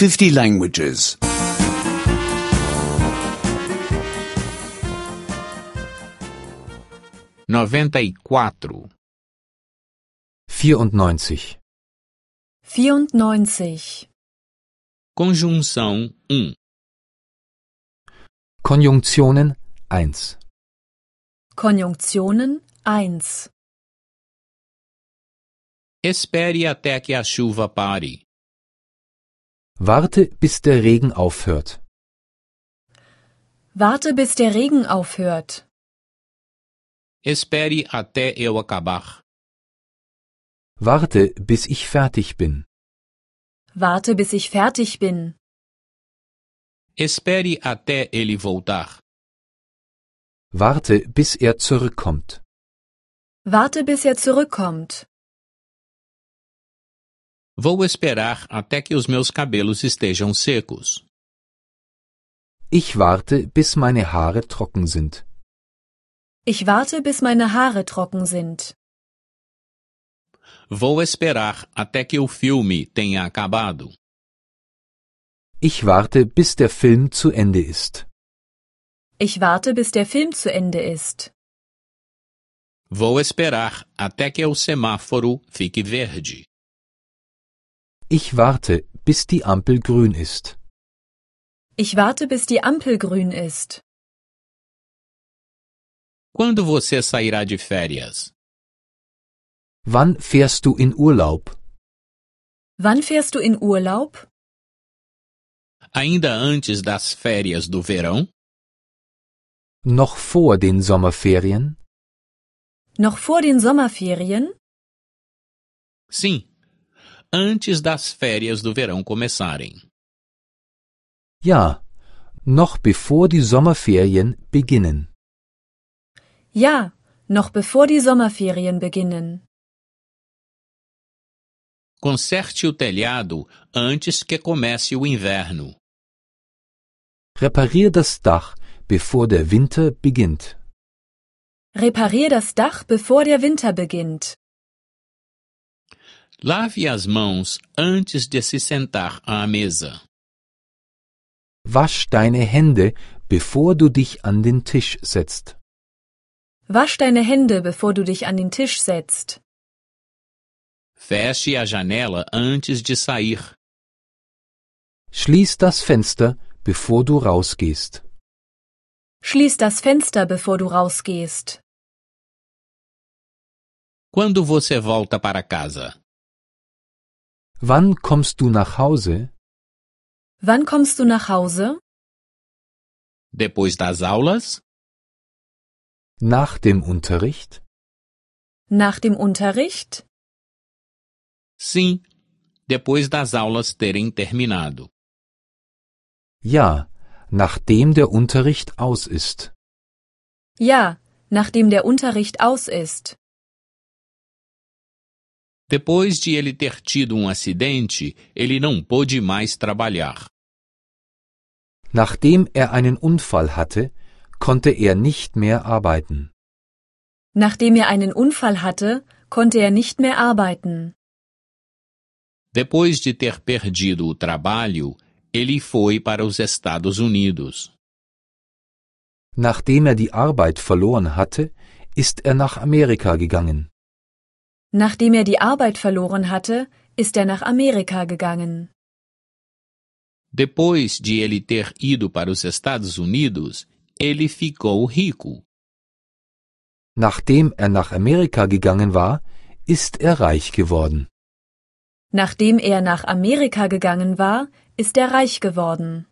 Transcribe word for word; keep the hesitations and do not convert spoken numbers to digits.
fifty languages. noventa e quatro. vierundneunzig. vierundneunzig. Conjunção um. Konjunktionen eins. Konjunktionen eins. Espere até que a chuva pare. Warte, bis der Regen aufhört. Warte, bis der Regen aufhört. Espere até eu acabar. Warte, bis ich fertig bin. Warte, bis ich fertig bin. Espere até ele voltar. Warte, bis er zurückkommt. Warte, bis er zurückkommt. Vou esperar até que os meus cabelos estejam secos. Ich warte, bis meine Haare trocken sind. Ich warte, bis meine Haare trocken sind. Vou esperar até que o filme tenha acabado. Ich warte, bis der Film zu Ende ist. Ich warte, bis der Film zu Ende ist. Vou esperar até que o semáforo fique verde. Ich warte, bis die Ampel grün ist. Ich warte, bis die Ampel grün ist. Quando você sairá de férias? Wann fährst du in Urlaub? Wann fährst du in Urlaub? Ainda antes das férias do verão? Noch vor den Sommerferien? Noch vor den Sommerferien? Sim, antes das férias do verão começarem. Ja, noch bevor die Sommerferien beginnen. Ja, noch bevor die Sommerferien beginnen. Conserte o telhado antes que comece o inverno. Reparier das Dach, bevor der Winter beginnt. Reparier das Dach, bevor der Winter beginnt. Lave as mãos antes de se sentar à mesa. Wasch deine Hände, bevor du dich an den Tisch setzt. Wasch deine Hände, bevor du dich an den Tisch setzt. Feche a janela antes de sair. Schließ das Fenster, bevor du rausgehst. Schließ das Fenster, bevor du rausgehst. Quando você volta para casa? Wann kommst du nach Hause? Wann kommst du nach Hause? Depois das aulas? Nach dem Unterricht? Nach dem Unterricht? Sim, depois das aulas terem terminado. Ja, nachdem der Unterricht aus ist. Ja, nachdem der Unterricht aus ist. Depois de ele ter tido um acidente, ele não pôde mais trabalhar. Nachdem er einen Unfall hatte, konnte er nicht mehr arbeiten. Nachdem er einen Unfall hatte, konnte er nicht mehr arbeiten. Depois de ter perdido o trabalho, ele foi para os Estados Unidos. Nachdem er die Arbeit verloren hatte, ist er nach Amerika gegangen. Nachdem er die Arbeit verloren hatte, ist er nach Amerika gegangen. Depois de ele ter ido para os Estados Unidos, ele ficou rico. Nachdem er nach Amerika gegangen war, ist er reich geworden. Nachdem er nach Amerika gegangen war, ist er reich geworden.